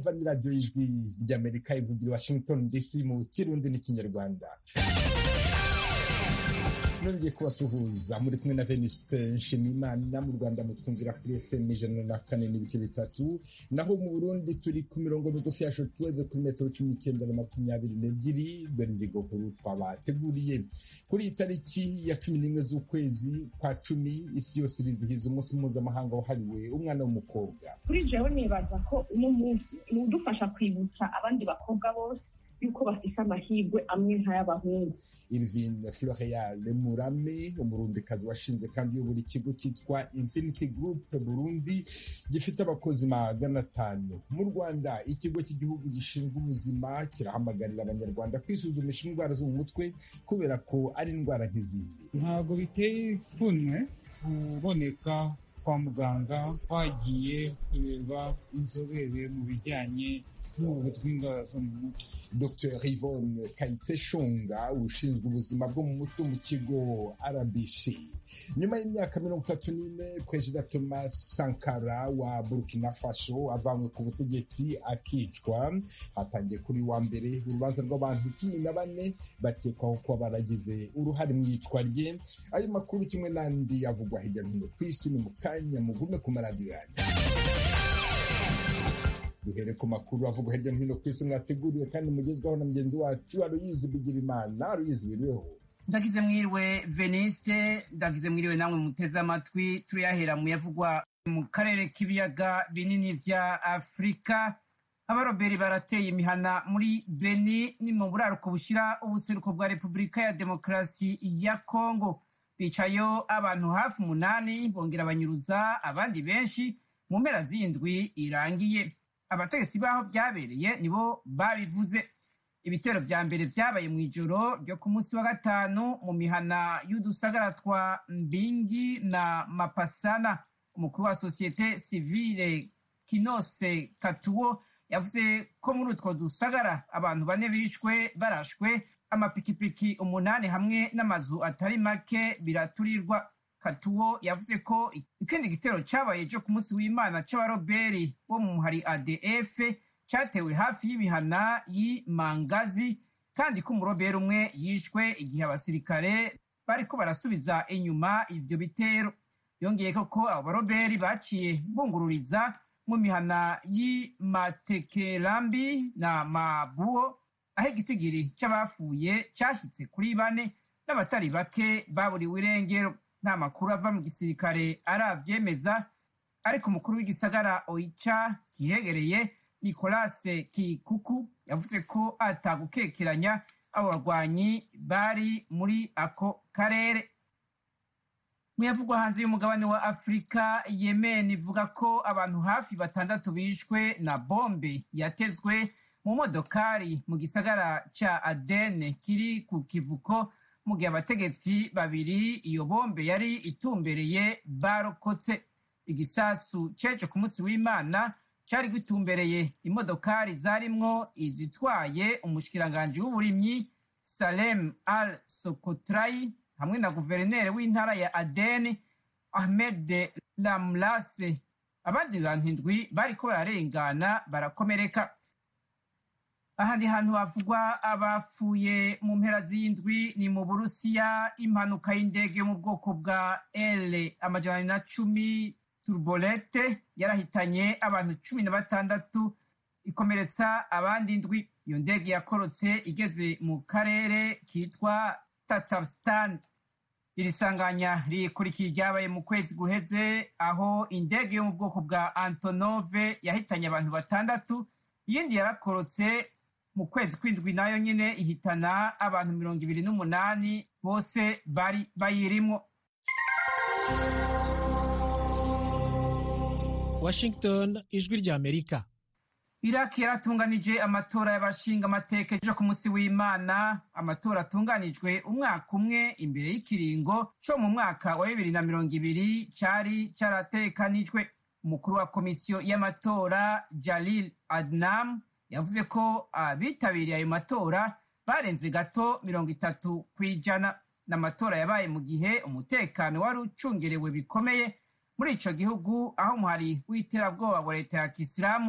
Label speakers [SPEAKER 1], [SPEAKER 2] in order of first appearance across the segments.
[SPEAKER 1] mwumva ni radiyo y'ijwi ry'Amerika ivugira i Washington DC mu Kirundi n'Ikinyarwanda. Nongeye kubasuhuza muri kumwe na Venuste Nshimiyimana. Mu Rwanda mutwumvira kuri FM 104.3, naho mu Burundi turi ku mirongo migufi ya shortwave kuri metero 19 na 22. Dore ingingo nkuru twabateguriye. Kuri itariki ya 11 z'ukwezi kwa 10 isi yose irizihiza umunsi mpuzamahanga wahariwe umwana w'umukobwa.
[SPEAKER 2] Kuri jewe nibaza ko uno munsi udufasha kwibutsa abandi bakobwa bose yuko bafise amahirwe amwe nk'ay'abahungu.
[SPEAKER 1] Irvine Floreal Murame, umurundikazi washinze kandi uyobora ikigo cyitwa Infinity Group Burundi gifite abakozi 500. Mu Rwanda ikigo cy'igihugu gishinzwe ubuzima kirahamagarira abanyarwanda kwisuzumisha indwara zo mu mutwe kubera ko ari indwara nk'izindi.
[SPEAKER 3] Ntabwo biteye ipfunwe kuboneka kwa muganga twagiye kureba inzobere mu bijyanye
[SPEAKER 1] Dr Yvonne Kayiteshonga ushinzwe ubuzima bwo mu mutwe mu kigo RBC. Nyuma y'imyaka 34 Perezida Thomas Sankara wa Burkina Faso avanywe ku butegetsi akicwa, hatangiye kuri wa mbere urubanza rw'abantu 14 bakekwaho kuba baragize uruhare mu yicwa rye. Ayo makuru kimwe n'andi avugwa hirya no hino ku isi ni mu kanya, mugume ku maradiyo yanyu. Duhere ku makuru avugwa hirya no hino ku isi mwateguriwe kandi mugezwaho na mugenzi wacu Aloyizi Bigirimana. Aloyizi, wiriweho?
[SPEAKER 4] Ndagize mwiriwe Veniste, ndagize mwiriwe namwe muteze amatwi. Turiyahera mu yavugwa mu karere k'ibiyaga binini vya Afrika. Abaroberi barateye imihana muri Beni ni mu buraruko bushira ubuseruko bwa Repubulika ya Demokarasi ya Kongo. Bicayo abantu hafi 8 bongera banyuruza abandi benshi mu mpera z'indwi irangiye. Abategetsi baho byabereye nibo babivuze. Ibitero vya mbere vyabaye mu ijoro ryo ku munsi wa gatanu mu mihana y'udusagara twa Mbingi na Mapasana. Umukuru wa societe civile Kinose Katuo yavuze ko muri utwo dusagara abantu 4 bishwe barashwe, amapikipiki 8 hamwe n'amazu atari make biraturirwa. Katuo yavuze ko ikindi gitero cyabaye cyo ku munsi w'Imana c'abaroberi bo mu hari ADF cyatewe hafi y'imihana y'Imangazi, kandi ko umuroberi umwe yishwe igihe abasirikare bariko barasubiza inyuma ivyo bitero. Yongeye ko abo baroberi baciye bungururiza mu mihana y'Imatekerambi na Mabuo, aho igitigiri c'abafuye cyashyitse kuri 4 n'abatari bake baburiwe irengero. Nta makuru ava mu gisirikare aravyemeza, ariko umukuru w'igisagara Oicha kihegereye Nicolas Kikuku yavuze ko atagukekeranya abo barwanyi bari muri ako karere. Muyavugwa hanze y'umugabane wa Afrika, Yemen ivuga ko abantu hafi 6 bishwe na bombe yatezwe mu modokari mu gisagara ca Aden kiri ku kivuko, mu gihe abategetsi 2 iyo bombe yari itumbereye barokotse. Igisasu ceje ku munsi w'Imana cari gitumbereye imodokari zarimwo izitwaye umushikiranganje w'uburimyi Salem Al-Sokotrai hamwe na guverineri w'intara ya Aden Ahmed Lamlase. Abandi bantu 7 bariko bararengana barakomereka. Ahandi hantu havugwa abafuye mu mpera z'indwi ni mu Burusiya. Impanuka y'indege yo mu bwoko bwa L-110 Turbolete yarahitanye abantu 16 ikomeretsa abandi 7. Iyo ndege yakorotse igeze mu karere kitwa Tatarstan. Iri sanganya rikurikiye ryabaye mu kwezi guheze, aho indege yo mu bwoko bwa Antonov yahitanye abantu 6. Iyindi yarakorotse mu kwezi kw'indwi nayo nyene ihitana abantu 28 bose bari bayirimwo.
[SPEAKER 5] Washington, ijwi ry'Amerika.
[SPEAKER 4] Iraki yaratunganije amatora y'abashinga amateka ejo ku munsi w'Imana. Amatora atunganijwe umwaka umwe imbere y'ikiringo cyo mu mwaka wa 2020 cyari cyaratekanijwe. Umukuru wa komisiyo y'amatora Jalil Adnam yavuze ko abitabiriye ayo matora barenze gato 30%. N'amatora yabaye mu gihe umutekano wari ucungerewe bikomeye muri ico gihugu, aho umuhari w'iterabwoba wa leta ya Kisilamu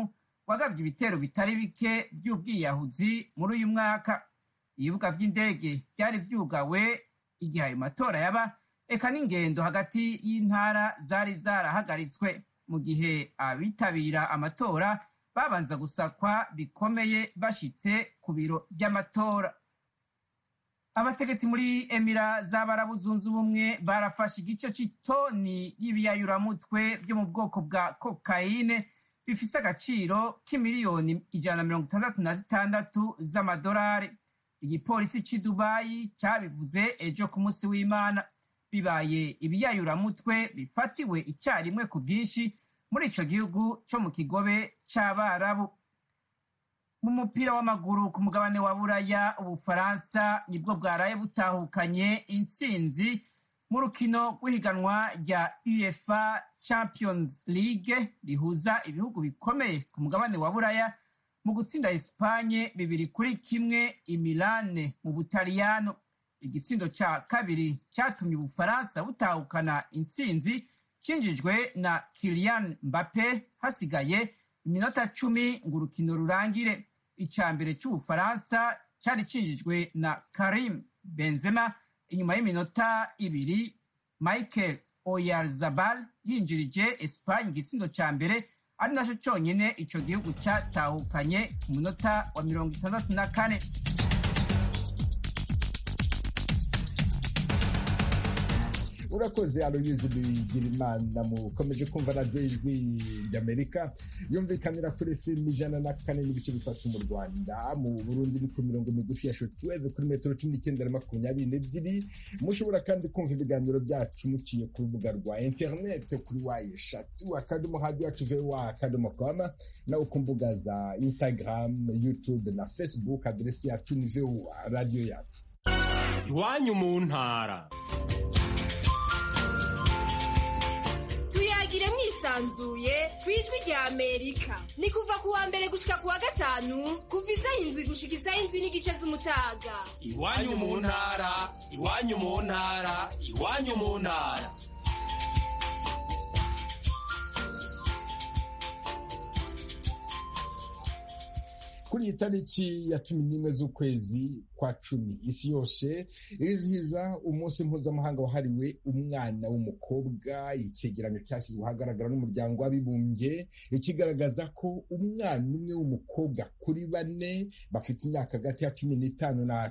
[SPEAKER 4] wagabye ibitero bitari bike by'ubwiyahuzi muri uyu mwaka. Ibibuga vy'indege vyari vyugawe igihe ayo matora yaba, eka n'ingendo hagati y'intara zari zarahagaritswe, mu gihe abitabira amatora babanza gusakwa bikomeye bashitse ku biro vy'amatora. Abategetsi muri Emira z'Abarabu Zunze Ubumwe barafashe igice c'itoni y'ibiyayuramutwe vyo mu bwoko bwa kokayine bifise agaciro k'imiliyoni 166 z'amadolari. Igipolisi c'i Dubai cabivuze ejo ku musi w'Imana. Bibaye ibiyayuramutwe bifatiwe icyarimwe ku bwinshi muri ico gihugu co mu kigobe c'Abarabu. Mu mupira w'amaguru ku mugabane wa Buraya, Ubufaransa nibwo bwaraye butahukanye intsinzi mu rukino rw'ihiganwa rya UEFA Champions League rihuza ibihugu bikomeye ku mugabane wa Buraya mu gutsinda Espanye 2-1 i Milan mu Butaliyano. Igitsindo ca kabiri cyatumye Ubufaransa butahukana intsinzi cinjijwe na Kylian Mbappe hasigaye iminota 10 ngo urukino rurangire. Ica mbere c'Ubufaransa cari cinjijwe na Karim Benzema inyuma y'iminota 2. Michael Oyarzabal yinjirije Espanye igitsindo ca mbere, ari naco conyene ico gihugu catahukanye ku munota wa 64.
[SPEAKER 1] Urakoze Aloyizi Bigirimana. Mukomeje kumva radiyo y'Ijwi ry'Amerika yumvikanira kuri FM 104.3 mu Rwanda, mu Burundi ni ku mirongo migufi ya shortwave kuri metero 19-22. Mushobora kandi kumva ibiganiro byacu muciye ku rubuga rwa internet kuri www.radio.com na ku mbuga za Instagram, YouTube na Facebook. Adresi yacu ni VOA Radio yacu.
[SPEAKER 6] Iwanyu mu ntara.
[SPEAKER 7] Tuyagire mwisanzuye kwijwi rya Amerika. Ni kuva ku wa mbere gushika ku wa gatanu kuva 7 gushika 7:30 z'umutaga.
[SPEAKER 6] Iwanyu mu ntara, iwanyu mu ntara, iwanyu mu ntara.
[SPEAKER 1] Kuri itariki ya 11 z'ukwezi kwa 10 isi yose irizihiza umunsi mpuzamahanga wahariwe umwana w'umukobwa. Icegeranyo cyashyizwe ahagaragara n'umuryango w'abibumbye ikigaragaza ko umwana umwe w'umukobwa kuri 4 bafite imyaka hagati ya 15 na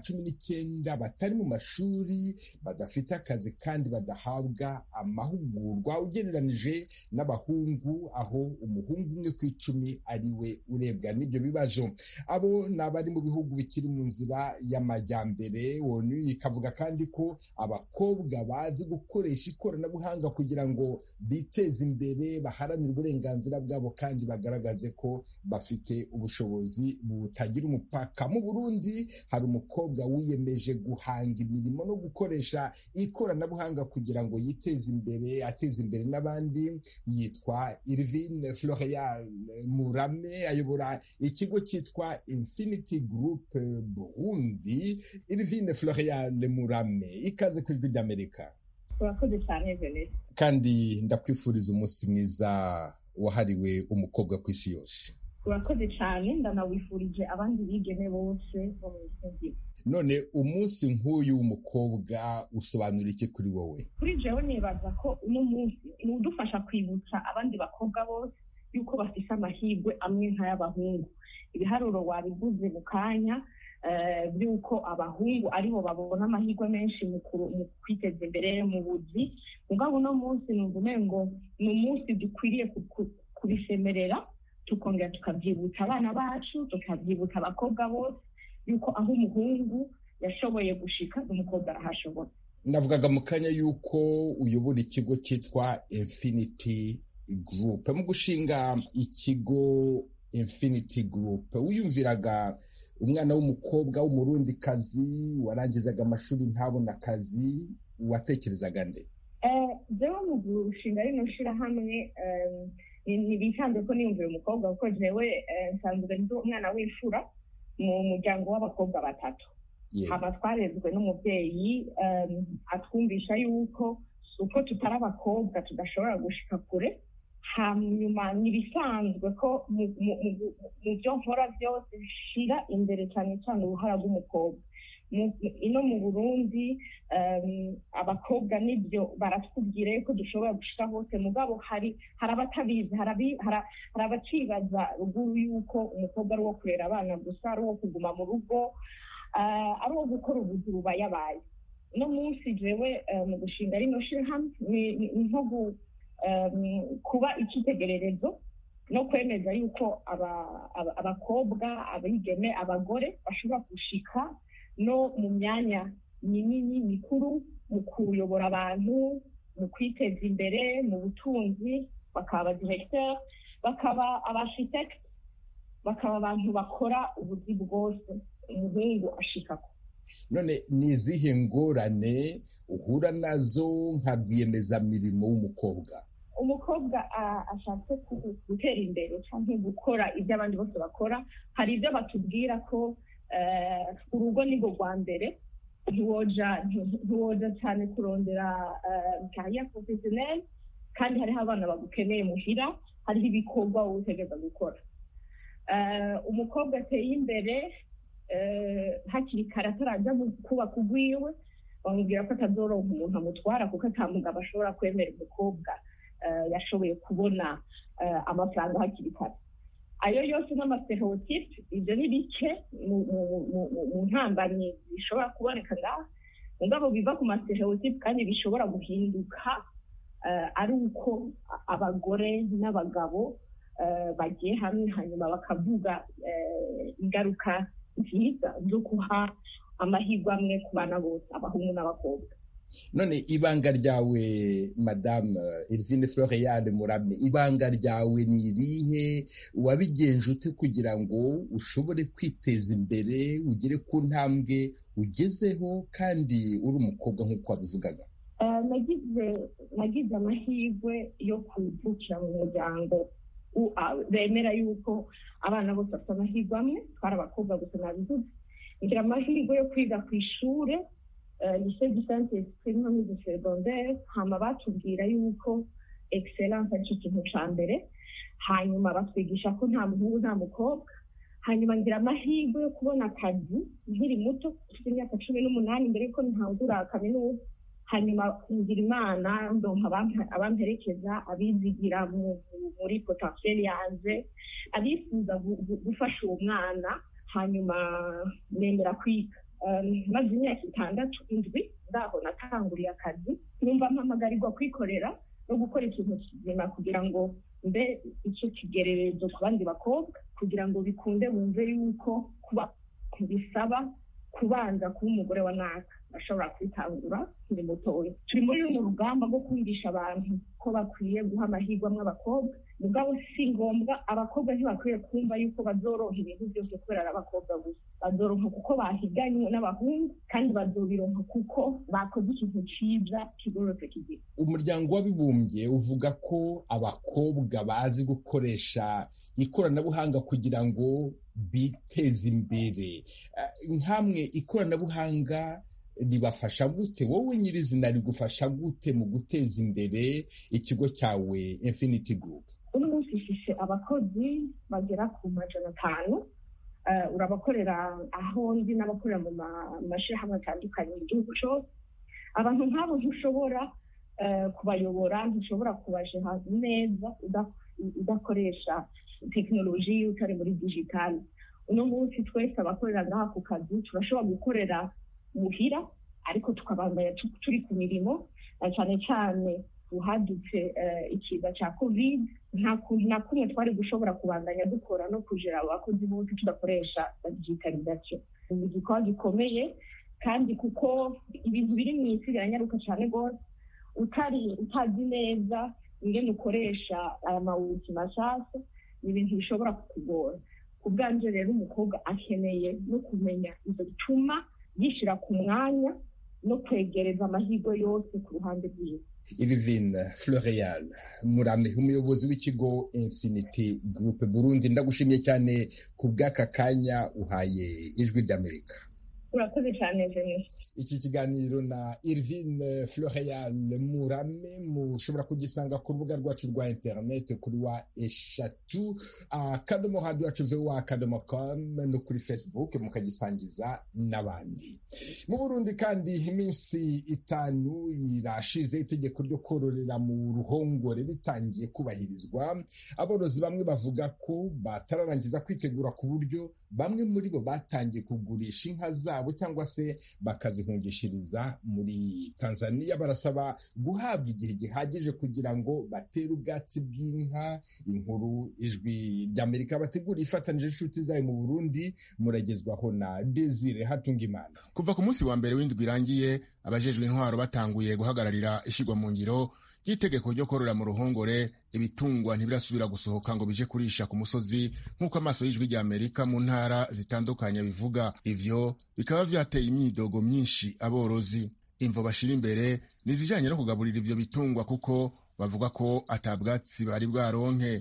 [SPEAKER 1] 19 batari mu mashuri, badafite akazi kandi badahabwa amahugurwa ugereranije n'abahungu, aho umuhungu umwe ku 10 ari we urebwa n'ibyo bibazo. Abo ni abari mu bihugu bikiri mu nzira y'amajyambere. ONU ikavuga kandi ko abakobwa bazi gukoresha ikoranabuhanga kugira ngo biteze imbere, baharanire uburenganzira bwabo kandi bagaragaze ko bafite ubushobozi butagira umupaka. Mu Burundi hari umukobwa wiyemeje guhanga imirimo no gukoresha ikoranabuhanga kugira ngo yiteze imbere, ateze imbere n'abandi. Yitwa Irvine Florian Murame, ayobora ikigo cyitwa Infinity Group Burundi. Irvine Florian Murame, ikaze ku Ijwi ry'Amerika.
[SPEAKER 2] Urakoze cyane Venise.
[SPEAKER 1] Kandi ndakwifuriza umunsi mwiza wahariwe umukobwa ku isi yose.
[SPEAKER 2] Urakoze cyane, ndanawifurije abandi bigeme bose bo mu isi.
[SPEAKER 1] None umunsi nk'uyu w'umukobwa usobanura iki kuri wowe?
[SPEAKER 2] Kuri jewe nibaza ko uno munsi ni udufasha kwibutsa abandi bakobwa bose yuko bafise amahirwe amwe nk'ay'abahungu. Ibiharuro wabivuze mu kanya by'uko abahungu aribo babona amahirwe menshi mu kwiteza imbere mu buzi. Mugabo uno munsi numva umengo ni umunsi dukwiriye kubisemerera, tukongera tukabyibutsa abana bacu, tukabyibutsa abakobwa bose yuko aho umuhungu yashoboye gushika n'umukobwa arahashobora.
[SPEAKER 1] Navugaga mu kanya yuko uyobora ikigo cyitwa Infinity Group. Mu gushinga ikigo Infinity Group wiyumviraga umwana w'umukobwa w'umurundikazi warangizaga amashuri ntabona akazi, watekerezaga nde?
[SPEAKER 2] Jewe mu gushinga rino shirahamwe ntibisanzwe ko niyumvira umukobwa kuko jewe nsanzwe ndi umwana w'imfura mu muryango w'abakobwa 3. Hama twarezwe n'umubyeyi atwumvisha yuko uko tutari abakobwa tudashobora gushika kure. hanyuma n'ibisanzwe ko mu byo nkora byose bishira imbere cyane cyane uruhara rw'umukobwa. Ino mu Burundi abakobwa nibyo baratubwira ko dushobora gushika hose, mugabo hari abatabizi, hari abacibaza ruguru yuko umukobwa ari uwo kurera abana gusa, ari uwo kuguma mu rugo, ari uwo gukora ubuzi bubayabaye. No munsi jewe mu gushinga rino shirahamwe ni nko kuba icyitegererezo no kwemeza yuko abakobwa, abigeme, abagore bashobora gushika no mu myanya minini mikuru mu kuyobora abantu, mu kwiteza imbere, mu butunzi, bakaba abadirecteur, bakaba abashitect, bakaba abantu bakora ubuzi bwose umuhungu ashikako.
[SPEAKER 1] None ni izihe ngorane uhura nazo nka rwiyemezamirimo w'umukobwa?
[SPEAKER 2] Umukobwa ashatse gutera imbere cyangwa gukora ibyo abandi bose bakora, hari ibyo batubwira ko urugo ni rwo rwa mbere, ntiwoja cyane kurondera carrière professionnelle, kandi hariho abana bagukeneye muhira, hariho ibikorwa wowe utegereza gukora. Umukobwa ateye imbere hakiri kare ataraja kubaka urwiwe, bamubwira ko atazoronka umuntu amutwara kuko ata mugabo ashobora kwemera umukobwa yashoboye kubona amafaranga hakiri kare. Ayo yose n'amastereotype, ibyo ni bike mu ntambamyi bishobora kuboneka ngaha, mugabo biva ku mastereotype kandi bishobora guhinduka ari uko abagore n'abagabo bagiye hamwe hanyuma bakavuga ingaruka nziza zo guha amahirwe amwe ku bana bose, abahungu n'abakobwa.
[SPEAKER 1] None ibanga ryawe Madame Elvine Floréal Murame, ibanga ryawe ni irihe? Wabigenje ute kugira ngo ushobore kwiteza imbere, ugere ku ntambwe ugezeho kandi uri umukobwa nk'uko wabivugaga?
[SPEAKER 2] Nagize amahirwe yo kuvukira mu muryango bemera yuko abana bose bafite amahirwe amwe, twari abakobwa gusa nabivuze. Ngira amahirwe yo kwiga ku ishure lycée du Saint-Esprit no mu secondaire, hama batubwira yuko excellence ari ikintu ca mbere, hanyuma batwigisha ko nta muhungu nta mukobwa. Hanyuma ngira amahirwe yo kubona akazi nkiri muto, mfite imyaka 18 mbere ko ntangura kaminuza. Hanyuma ngira Imana ndonka abamperekeza, abizigira muri potentiel yanje, abifuza gufasha uwo mwana, hanyuma nemera kwiga. Maze imyaka 6 ndaho natanguriye akazi, numva mpamagarirwa kwikorera no gukora ikintu kizima kugira ngo mbe icyo kigererezo ku bandi bakobwa, kugira ngo bikunde bumve yuko kuba bisaba kubanza kuba umugore wa naka bashobora kwitangura kiri mutoya. Turi muri runo rugamba rwo kumvisha abantu ko bakwiye guha amahirwe amwe abakobwa, mugabo si ngombwa, abakobwa ntibakwiye kumva yuko bazoronka ibintu byose kubera ari abakobwa gusa. Bazoronka kuko bahiganywe n'abahungu, kandi bazobironka kuko bakoze ikintu ciza kigororotse kigira.
[SPEAKER 1] Umuryango w'Abibumbye uvuga ko abakobwa bazi gukoresha ikoranabuhanga kugira ngo biteze imbere. Nkamwe ikoranabuhanga ribafasha gute? Wowe nyirizina rigufasha gute mu guteza imbere ikigo cyawe Infinity Group?
[SPEAKER 2] Uno munsi ifise abakozi bagera ku 500, urabakorera aho ndi n'abakorera mu mashirahamwe atandukanye mu gihugu cyose. Abantu nk'abo ntushobora kubayobora, ntushobora kubajeha neza udakoresha tekinoloji, utari muri digital. Uno munsi twese abakorera ngaha ku kazi turashobora gukorera muhira, ariko tukabandanya turi ku mirimo, cyane cyane uhadutse ikiza cya covid, nta kuntu na kumwe twari gushobora kubandanya dukora no kujera abakozi bose tudakoresha digitalization. Ni igikorwa gikomeye, kandi kuko ibintu biri mu isi biranyaruka cyane rwose, utazi neza ingene ukoresha aya mawuti mashasha, ni ibintu bishobora kukugora. Ku bwanje rero umukobwa akeneye no kumenya izo bituma yishira ku mwanya no kwegereza amahirwe yose ku ruhande rwiwe.
[SPEAKER 1] Elvine Floréal Murame, umuyobozi w'ikigo Infinity Group Burundi, ndagushimiye cyane ku bw'aka kanya uhaye Ijwi ry'Amerika.
[SPEAKER 2] Urakoze cyane Jeanette.
[SPEAKER 1] iki kiganiro na Irvine Floreal Murame. Mushobora kugisanga ku rubuga rwacu rwa internet kuri wa eshatu akadomo radio yacu voa.com no kuri Facebook mukagisangiza n'abandi. Mu Burundi kandi iminsi 5 irashize itegeko ryo kororera mu ruhongore ritangiye kubahirizwa. Aborozi bamwe bavuga ko batararangiza kwitegura ku buryo bamwe muri bo batangiye kugurisha inka zabo cyangwa se bakazihungishiriza muri Tanzania. Barasaba guhabwa igihe gihagije kugira ngo batere ubwatsi bw'inka. Inkuru Ijwi ry'Amerika bategura ifatanije inshuti zayo mu Burundi muragezwaho na Desire Hatungimana.
[SPEAKER 8] Kuva ku munsi wa mbere w'indwi irangiye, abajejwe intwaro batanguye guhagararira ishigwa mu ngiro ry'itegeko ryo korora mu ruhongore. Ibitungwa ntibirasubira gusohoka ngo bije kurisha ku musozi nk'uko amaso y'Ijwi ry'Amerika mu ntara zitandukanye bivuga. Ivyo bikaba vyateye imyidogo myinshi aborozi. Imvo bashira imbere nizijanye no kugaburira ivyo bitungwa kuko bavuga ko atabwatsi bari bwaronke.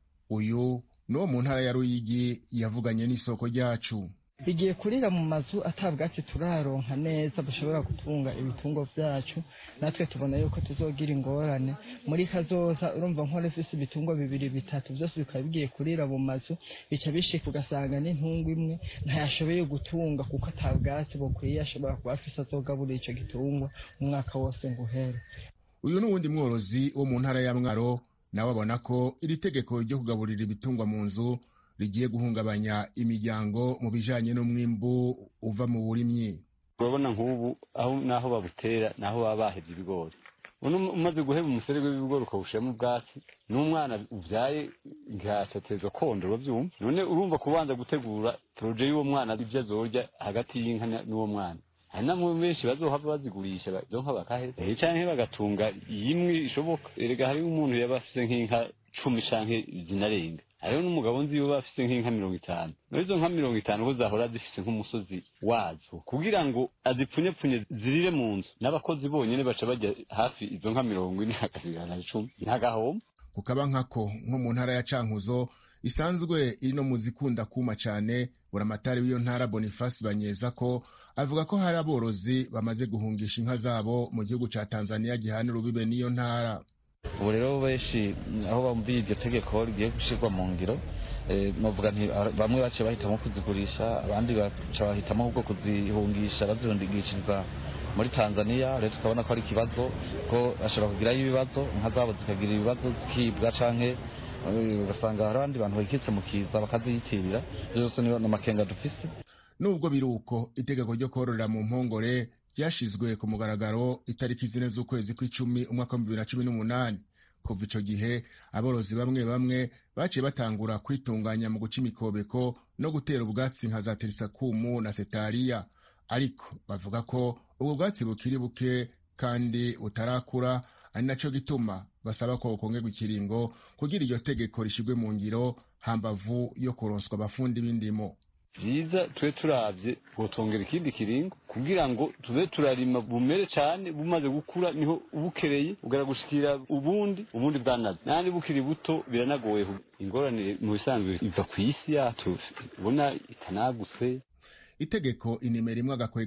[SPEAKER 8] Uyu no mu ntara ya Ruyigi yavuganye n'isoko ryacu.
[SPEAKER 9] Bigiye kurira mu mazu atabwatsi turaronka neza bashobora gutunga ibitungo vyacu, natwe tubona yuko tuzogira ingorane muri kazoza. Urumva nkore ifise ibitungo 2-3 byose bikaba bigiye kurira mu mazu, bica bishika ugasanga n'intungo imwe ntayashoboye gutunga kuko atabwatsi bukwiye ashobora kuba afise azogaburira ico gitungwa umwaka wose nguhere.
[SPEAKER 8] Uyu n'uwundi mworozi wo mu ntara ya Mwaro nawe abona ko iri tegeko ryo kugaburira ibitungwa mu nzu rigiye guhungabanya imiryango mu bijanye n'umwimbu uva mu burimyi.
[SPEAKER 10] Urabona nk'ubu aho naho babutera naho baba bahevye ibigori, umaze guheba umuserege w'ibigori ukawushiramo ubwatsi, n'umwana uvyaye ngasateza kondora vyumva. None urumva kubanza gutegura proje y'uwo mwana ivyo azorya hagati y'inka n'uwo mwana. Hari namwe benshi bazohava bazigurisha bazonka bakaheza canke bagatunga imwe ishoboka. Erega hari umuntu yabafise nk'inka 10 canke zinarenga, hariho n'umugabo nzi yuba afise nk'inka 50. N'izo nka 50 ko zahora zifise nk'umusozi wazo kugira ngo azipfunyepfunye zirire mu nzu, n'abakozi bonyene baca bajya hafi izo nka 40 hakasigana 10 ntagahomba.
[SPEAKER 8] Kukaba nkako nko mu ntara ya Cankuzo isanzwe iri no muzikunda kuma cane. Buramatari w'iyo ntara Boniface Banyeza ko avuga ko hari aborozi bamaze guhungisha inka zabo mu gihugu ca Tanzania gihana urubibe n'iyo ntara.
[SPEAKER 11] Ubu rero benshi aho bumviye iryo tegeko rigiye gushirwa mu ngiro, novuga nti bamwe bace bahitamo kuzigurisha, abandi baca bahitamo ahubwo kuzihungisha bazihungishiriza muri Tanzania. Rero tukabona ko ari ikibazo ko ashobora kugirayo ibibazo, inka zabo zikagira ibibazo zikibwa canke ugasanga hari abandi bantu bakitse mu kiza bakaziyitirira. Byose niyo n'amakenga dufise.
[SPEAKER 8] Nubwo biruko itegeko ryo kororera mu mpongore ryashizwe ku mugaragaro itariki 4 z'ukwezi kw'icumi umwaka wa 2018. Kuva ico gihe aborozi bamwe bamwe baciye batangura kwitunganya mu guca imikobeko no gutera ubwatsi nka za Terisakumu na Setaria, ariko bavuga ko ubwo bwatsi bukiri buke kandi utarakura, ari naco gituma basaba ko kongerwa ikiringo kugira iryo tegeko rishigwe mu ngiro hambavu yo kuronswa abafundi b'indimo.
[SPEAKER 10] Vyiza twe turavye gutongera ikindi kiringo kugira ngo tube turarima bumere cyane, bumaze gukura niho ubukereye ugara gushikira ubundi bwanaze, nandi bukiri buto biranagoye. Ingorane mu bisanzwe iva ku isi yacu ubona itanaguswe.
[SPEAKER 8] Itegeko inimero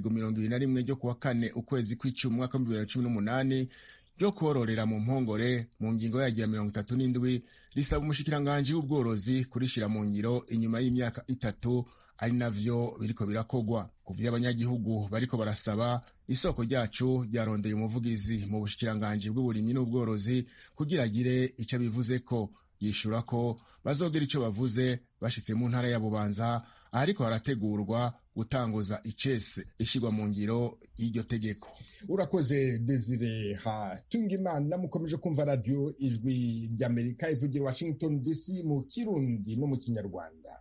[SPEAKER 8] 1/21 ryo kuwa 4 ukwezi kw'icumi umwaka wa 2018 ryo kororera mu mpongore mu ngingo ya 37 risaba umushikiranganje w'ubworozi kurishira mu ngiro inyuma y'imyaka 3, ari navyo biriko birakogwa. Kuvya abanyagihugu bariko barasaba, isoko ryacu ryarondeye umuvugizi mu bushikiranganje bw'uburimyi n'ubworozi kugira agire ico bivuze ko. Yishura ko bazogira ico bavuze bashitse mu ntara ya Bubanza, ariko harategurwa gutanguza icese ishigwa mu ngiro y'iryo tegeko.
[SPEAKER 1] Urakoze Desire Hatungimana. Mukomeje kumva radio Ijwi ry'Amerika ivugira Washington DC mu Kirundi no mu Kinyarwanda.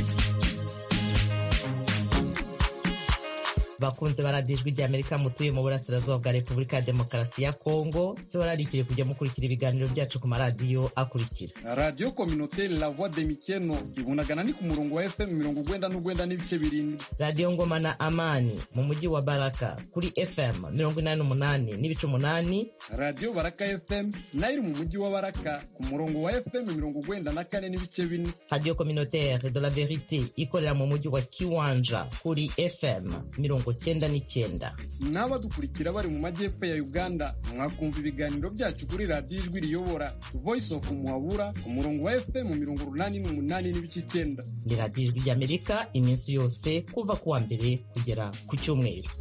[SPEAKER 12] Bakunze baradijwe ry'Amerika mutuye mu burasirazuba bwa Repubulika ya Demokarasi ya Kongo, tubararikire kujya mukurikira ibiganiro byacu ku maradiyo akurikira:
[SPEAKER 13] Radio Communautaire La Voix de Mikeno ibunagana ni ku murongo wa FM 99 n'ibice 7,
[SPEAKER 12] Radio Ngoma na Amani mu mujyi wa Baraka kuri FM 88 n'ibice 8,
[SPEAKER 13] Radio Baraka FM nayo mu mujyi wa Baraka ku murongo wa FM 94 n'ibice 4,
[SPEAKER 12] Radio Communautaire de la Vérité ikorera mu mujyi wa Kiwanja kuri FM 90 90.9.
[SPEAKER 13] n'abadukurikira bari mu majyepfo ya Uganda mwakumva ibiganiro byacu kuri radiyo ijwi riyobora Voice of Muhabura ku murongo wa FM 88.9.
[SPEAKER 12] Ni radiyo ijwi ry'Amerika iminsi yose kuva ku wa mbere kugera ku cyumweru.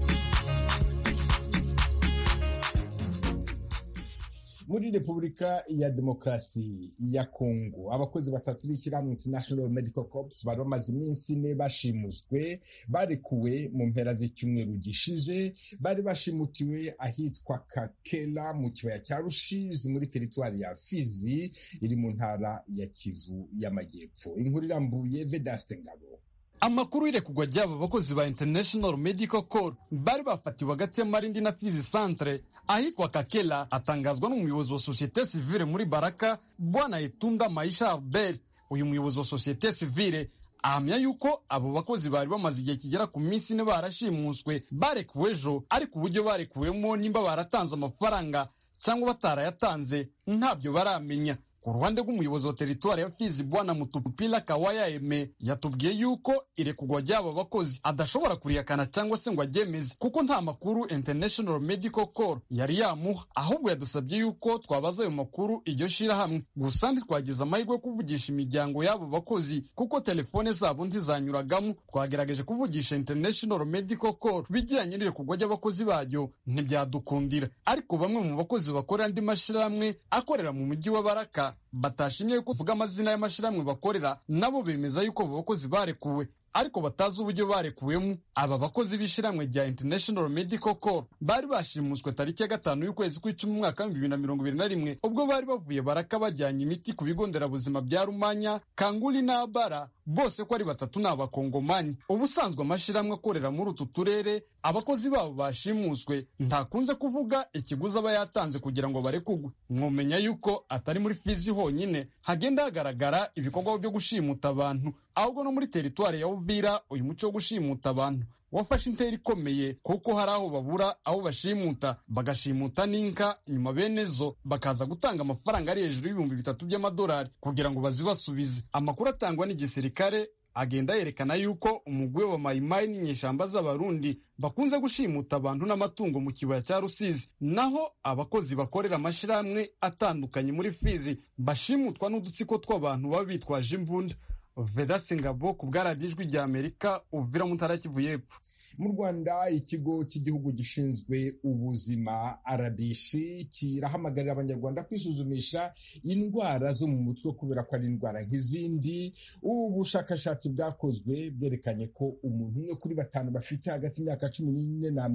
[SPEAKER 1] Muri Repubulika ya Demokarasi ya Kongo abakozi batatu b'ishyirahamwe International Medical Corps bari bamaze iminsi ine bashimuswe barekuwe mu mpera z'icyumweru gishize. Bari bashimutiwe ahitwa Kakela mu kibaya cya Rushizi muri teritwari ya Fizi iri mu ntara ya Kivu y'Amajyepfo. Inkuru irambuye Vedaste Ngabo.
[SPEAKER 13] Amakuru irekugwa ry'aba bakozi ba International Medical Corps bari bafatiwe hagati ya Marindi na Fizi Centre ahitwa Kakela atangazwa n'umuyobozi wa Societe Civile muri Baraka Bwana Etunda Maisha Albert. Uyu muyobozi wa Societe Civile ahamya yuko abo bakozi bari bamaze igihe kigera ku minsi ine barashimuswe barekuwe ejo, ariko uburyo barekuwemo nimba baratanze amafaranga cyangwa batarayatanze ntabyo baramenya. Ku ruhande rw'umuyobozi wa teritwari ya Fizi Bwana Mutupila Kawaya Eme yatubwiye yuko irekugwa ry'aba bakozi adashobora kurihakana cyangwa se ngo aryemeze kuko nta makuru International Medical Corps yari yamuha, ahubwo yadusabye yuko twabaza ayo makuru iryo shirahamwe. Gusa ntitwagize amahirwe yo kuvugisha imiryango y'abo bakozi kuko telefone zabo ntizanyuragamo. Twagerageje kuvugisha International Medical Corps bijyanye n'irekugwa ry'abakozi baryo ntibyadukundira, ariko bamwe mu bakozi bakorera andi mashirahamwe akorera mu mujyi wa Baraka batashimye kuvuga amazina y'amashirahamwe bakorera, nabo bemeza yuko abo bakozi barekuwe ariko batazi uburyo barekuwemo. Aba bakozi b'ishiramwe rya International Medical Corps bari bashimuswe tariki ya 5 y'ukwezi kw'icumi mu mwaka wa 2021 ubwo bari bavuye Baraka bajyanye imiti ku bigo nderabuzima bya Rumanya, Kanguli na Bara, bose ko ari batatu n'abakongomani. Ubusanzwe amashiramwe akorera muri utu turere abakozi babo bashimuswe ntakunze kuvuga ikiguzi aba yatanze kugira ngo barekugwe. Mwomenya yuko atari muri Fizi honyine hagenda hagaragara ibikorwa byo gushimuta abantu, ahubwo no muri teritwari ya Uvira uyu muco wo gushimuta abantu wafashe intera ikomeye kuko hari aho babura aho bashimuta bagashimuta n'inka, nyuma benezo bakaza gutanga amafaranga ari hejuru y'ibihumbi 3 by'amadolari kugira ngo bazibasubize. Amakuru atangwa n'igisirikare agenda yerekana yuko umugwe wa Mayimayi n'inyeshamba z'abarundi bakunze gushimuta abantu n'amatungo mu kibaya cya Rusizi, naho abakozi bakorera amashirahamwe atandukanye muri Fizi bashimutwa n'udutsiko tw'abantu baba bitwaje imbunda. Vedaste Ngabo ku bwaradijwi rya Amerika Uvira mu ntara Kivu y'Epfo.
[SPEAKER 1] Mu Rwanda ikigo cy'igihugu gishinzwe ubuzima RBC kirahamagarira abanyarwanda kwisuzumisha indwara zo mu mutwe kubera ko ari indwara nk'izindi. Ubu bushakashatsi bwakozwe bwerekanye ko umuntu umwe kuri 5 bafite hagati y'imyaka 14 na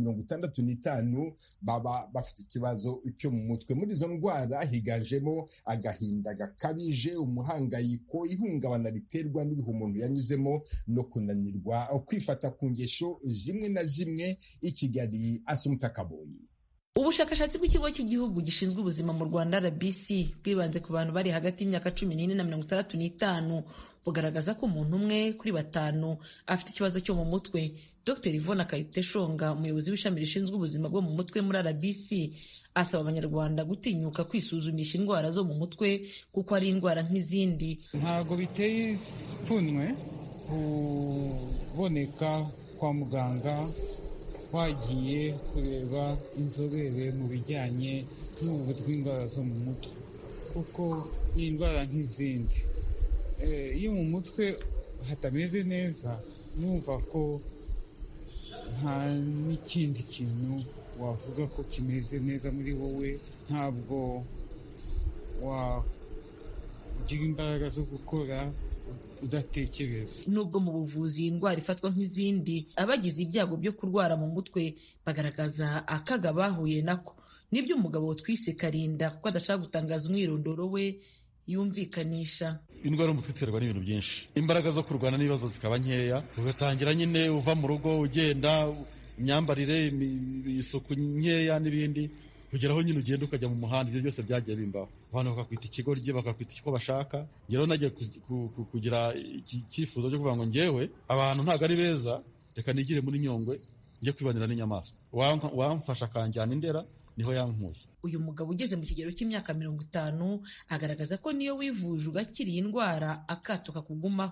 [SPEAKER 1] 65 baba bafite ikibazo cyo mu mutwe. Muri izo ndwara higanjemo agahinda gakabije, umuhangayiko, ihungabana riterwa n'ibihe umuntu yanyuzemo no kunanirwa kwifata ku ngesho zimwe na zimwe. I Kigali Asumta Kaboyi.
[SPEAKER 14] Ubushakashatsi bw'ikigo cy'igihugu gishinzwe ubuzima mu Rwanda RBC bwibanze ku bantu bari hagati y'imyaka 14 na 65 bugaragaza ko umuntu umwe kuri 5 afite ikibazo cyo mu mutwe. Dr. Yvonne Kayiteshonga, umuyobozi w'ishami rishinzwe ubuzima bwo mu mutwe muri RBC, asaba abanyarwanda gutinyuka kwisuzumisha indwara zo mu mutwe kuko ari indwara nk'izindi.
[SPEAKER 3] Ntago biteye ipfunwe kuboneka kwa muganga wagiye kureba inzobere mu bijyanye n'ubuvuzi bw'indwara zo mu mutwe kuko ni indwara nk'izindi. Iyo mu mutwe hatameze neza numva ko nta n'ikindi kintu wavuga ko kimeze neza muri wowe, ntabwo wagira imbaraga zo gukora udatekereza.
[SPEAKER 14] Nubwo mu buvuzi iyi ndwara ifatwa nk'izindi, abagize ibyago byo kurwara mu mutwe bagaragaza akaga bahuye nako. Nibyo umugabo twise Karinda kuko adashaka gutangaza umwirondoro we yumvikanisha.
[SPEAKER 15] Indwara y'umutwe iterwa n'ibintu byinshi, imbaraga zo kurwana n'ibibazo zikaba nkeya, ugatangira nyine uva mu rugo ugenda, imyambarire, isuku nkeya n'ibindi, kugeraho nyine ugenda ukajya mu muhanda. Ibyo byose byagiye bimbaho. Abantu bakakwita ikigoryi, bakakwita icyo bashaka. Ngero nagiye kugira icyifuzo cyo kuvuga ngo ngewe abantu ntabwo ari beza, reka nigire muri Nyungwe njye kwibanira n'inyamaswa. Wamfasha akanjyana Indera, niho yankuye.
[SPEAKER 14] Uyu mugabo ugeze mu kigero cy'imyaka 50 agaragaza ko niyo wivuje ugakira iyi ndwara akato kakugumaho.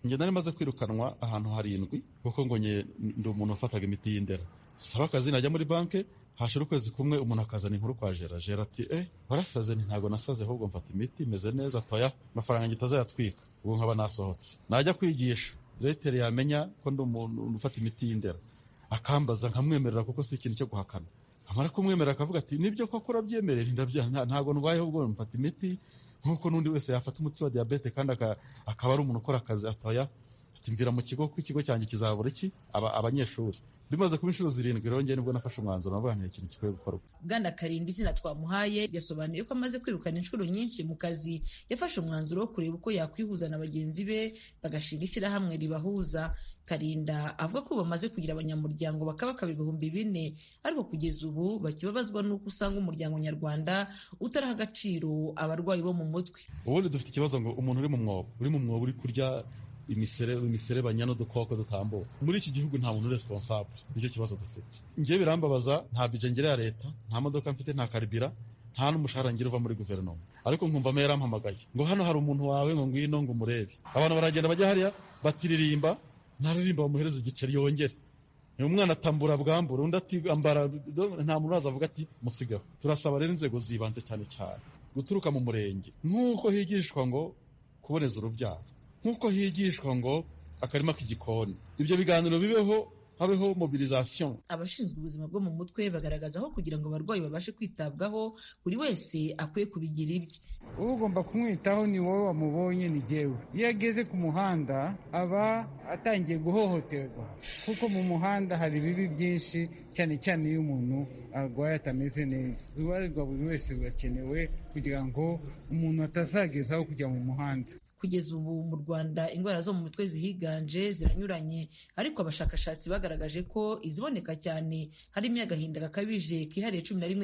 [SPEAKER 15] njye nari maze kwirukanwa ahantu 7 kuko ngo ndi umuntu ufataga imiti y'indera, saba akazi najya muri banke, hashira ukwezi kumwe umuntu akazana inkuru kwa Gera ati warasaze? Ntago nasaze, ahubwo mfata imiti imeze neza, toya amafaranga ngitazayatwika, ubu nkaba nasohotse. Najya kwigisha diregiteri yamenya ko ndi umuntu ufata imiti y'indera, akambaza nkamwemerera kuko si ikintu cyo guhakana. Amara kumwemerera akavuga ati nibyo koko urabyemerera, ntago ndwaye, ahubwo mfata imiti nkuko n'undi wese yafata umuti wa diabete kandi akaba ari umuntu ukora akazi. Atoya ati mvira mu kigo, ko ikigo cyanjye kizabura iki abanyeshuri. Bimaze kuba inshuro 7 rero njye nibwo nafashe umwanzuro navuga nti ikintu gikwiye gukorwa.
[SPEAKER 14] Bwana Karindi izina twamuhaye yasobanuye ko amaze kwirukana inshuro nyinshi mu kazi, yafashe umwanzuro wo kureba uko yakwihuza na bagenzi be bagashinga ishyirahamwe ribahuza. Karinda avuga ko bamaze kugira abanyamuryango bakaba 4,000, ariko kugeza ubu bakibabazwa n'uko usanga umuryango nyarwanda utaraha agaciro abarwayi bo mu mutwe.
[SPEAKER 15] Ubundi dufite ikibazo ngo umuntu uri mu mwobo uri kurya imiserebanya n'udukoko dutambuka. Muri iki gihugu nta muntu responsable, nicyo kibazo dufite. Ngiye birambabaza, nta budget ngira ya leta, nta modoka mfite, nta karibira, nta n'umushahara ngira uva muri guverinoma, ariko nkumva mera yampamagaye ngo hano hari umuntu wawe ngo ngwino ngo umurebe. Abantu baragenda bajya hariya batiririmba, ntaririmba bamuhereza igiceri yongere. Umwana atambura bwambura, undi ati ambara, nta muntu azavuga ati musigaho. Turasaba rero inzego zibanze cyane guturuka mu murenge, nk'uko higishwa ngo kuboneza urubyaro, nk'uko higishwa ngo akarima k'igikoni, ibyo biganiro bibeho, habeho mobilisation.
[SPEAKER 14] Abashinzwe ubuzima bwo mu mutwe bagaragaza aho kugira ngo abarwayi babashe kwitabwaho buri wese akwiye kubigira ibye.
[SPEAKER 3] Ugomba kumwitaho ni wowe wamubonye, ni jyewe. Iyo ageze ku muhanda aba atangiye guhohoterwa, kuko mu muhanda hari ibibi byinshi, cyane cyane iyo umuntu arwaye atameze neza. Uruhare rwa buri wese rurakenewe kugira ngo umuntu atazagezaho kujya mu muhanda.
[SPEAKER 14] Kugeza ubu mu Rwanda indwara zo mu mutwe zihiganje ziranyuranye, ariko abashakashatsi bagaragaje ko iziboneka cyane harimo agahinda gakabije kihariye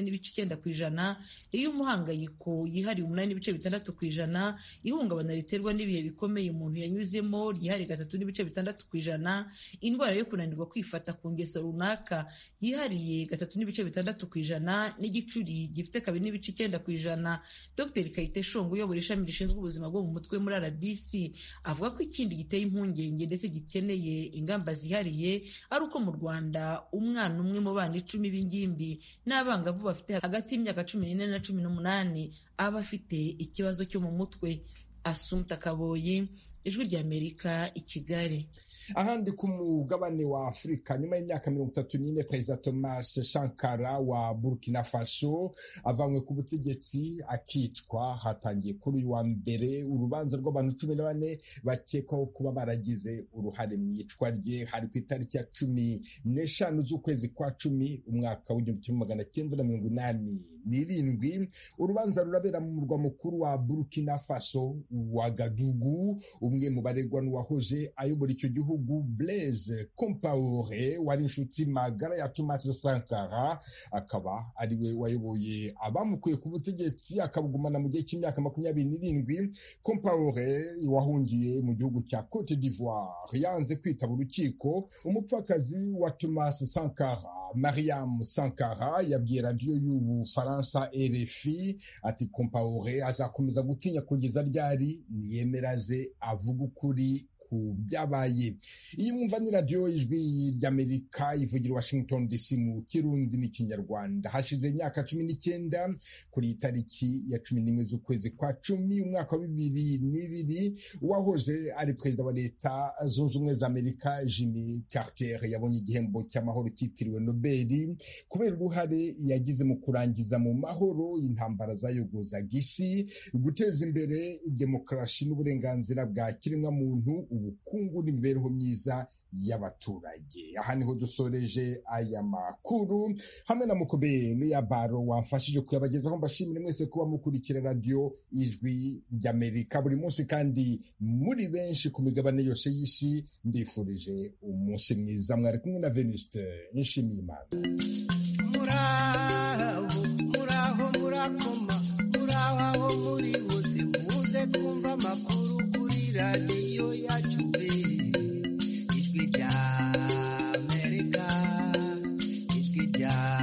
[SPEAKER 14] 11.9%, iy'umuhangayiko yihariye 8.6%, ihungabana riterwa n'ibihe bikomeye umuntu yanyuzemo ryihariye 3.6%, indwara yo kunanirwa kwifata ku ngeso runaka yihariye 3.6%, n'igicuri gifite 2.9%. Dr Kayiteshonga uyobora ishami rishinzwe ubuzima bwo mu mutwe muri RBC avuga ko ikindi giteye impungenge ndetse gikeneye ingamba zihariye ari uko mu Rwanda umwana umwe mu bana 10 b'ingimbi n'abangavu bafite hagati y'imyaka 14 na 18 aba afite ikibazo cyo mu mutwe. Assumpta Kaboyi, Ijwi ry'Amerika, i Kigali.
[SPEAKER 1] Ahandi ku mugabane wa Afurika, nyuma y'imyaka 34 Perezida Thomas Sankara wa Burkina Faso avanywe ku butegetsi akicwa, hatangiye kuri uyu wa mbere urubanza rw'abantu 14 bakekwaho kuba baragize uruhare mu iyicwa rye. Hari ku itariki ya 15 z'ukwezi kwa 10 umwaka w'1987. Urubanza rurabera mu murwa mukuru wa Burkina Faso wa Gadugu. Umwe mu baregwa n'uwahoje ayobora icyo gihugu Blaise Compaoré wari inshuti magara ya Thomas Sankara, akaba ariwe wayoboye abamukuye ku butegetsi akabugumana mu gihe cy'imyaka 27. Compaoré wahungiye mu gihugu cya Cote d'Ivoire yanze kwitaba urukiko. Umupfakazi wa Thomas Sankara, Mariam Sankara, yabwiye radiyo y'Ubufaransa RFI ati Compaoré azakomeza gutinya kugeza ryari niyemeraze avuga ukuri ku byabaye. Iyi mwumva ni radiyo Ijwi ry'Amerika ivugira Washington DC mu Kirundi n'Ikinyarwanda. Hashize imyaka 19 kuri itariki ya 11 z'ukwezi kwa 10 umwaka wa 2002 uwahoze ari perezida wa Leta Zunze Ubumwe za Amerika Jimmy Carter yabonye igihembo cy'amahoro cyitiriwe Nobel kubera uruhare yagize mu kurangiza mu mahoro intambara zayogozaga isi, guteza imbere demokarasi n'uburenganzira bwa kiremwamuntu, ubukungu n'imibereho myiza y'abaturage. Aha niho dusoreje aya makuru hamwe na Mukobeni ya Baro wamfashije kuyabagezaho. Mbashimire mwese kuba mukurikira radio Ijwi ry'Amerika buri munsi kandi muri benshi ku migabane yose y'isi. Mbifurije umunsi mwiza. Mwari kumwe na Venuste Nshimiyimana.
[SPEAKER 16] Muraho murakoma, muraho aho muri bose, muze twumva amakuru kuri radiyo yacu Ijwi ry'Amerika, Ijwi ry'Amerika.